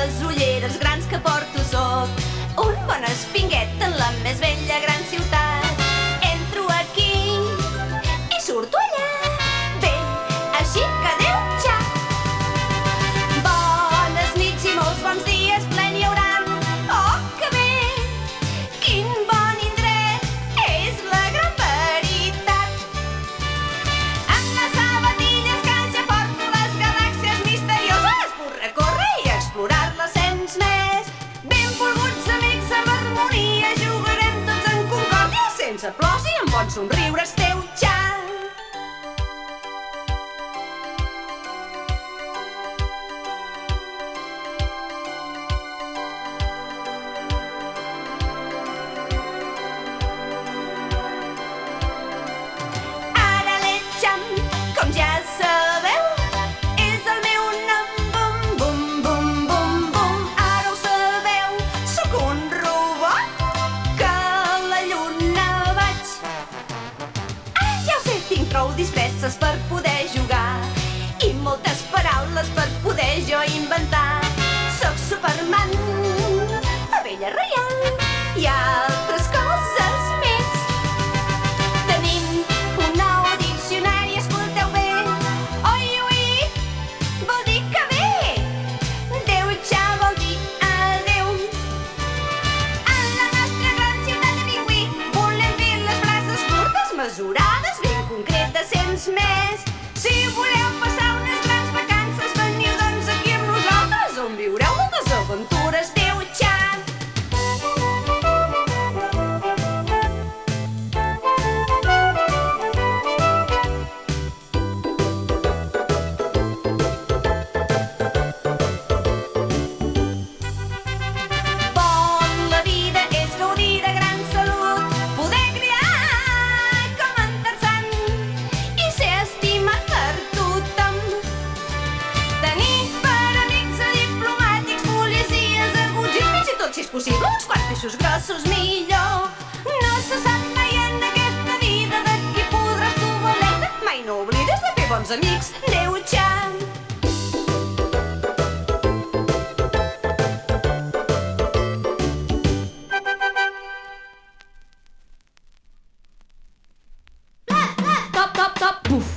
les ulleres grans que porto sóc un bon espinguet en la més bella gran ciutat. Entro aquí i surto allà, bé, així que adéu-txau. Bones nits i molts bons dies, plen hi hauran. Oh, que bé! Quin bon indret, és la gran veritat. Amb les sabatilles que ja porto les galàxies misterioses, puc recórrer i explorar-les sense més. Benvolguts amics, amb harmonia jugarem tots en concòrdia, sense plors i amb bons somriures teu, xa. Ara l'Etxam, com ja sabeu, és el meu nom, bum, bum, bum, bum, bum. Ara ho sabeu, sóc un robot que a la lluna vaig. Ah, ja ho sé, tinc prou disfresses per poder jugar i moltes paraules per poder jo inventar. Sóc Superman, abella reial i altres coses més. Tenim un nou diccionari, escolteu bé. Oi, oi, vol dir que bé. Déu-txa vol dir adéu. En la nostra gran ciutat de Pingüí volem fer les frases curtes, mesurades, ben concretes, sense més. Si voleu passar unes grans vacances, veniu doncs aquí amb nosaltres, on viureu moltes aventures, déu-txa. Bon, la vida és gaudir de gran salut, poder cridar com en Tarzan i ser estimat per tothom. Tenir per amics a diplomàtics, policies, aguts i fins i tot, si és possible, uns quants peixos grossos millor. No se sap mai en aquesta vida de qui podràs tu valer-te. Mai no oblides de fer bons amics, déu-txa. Top, top, top, buf.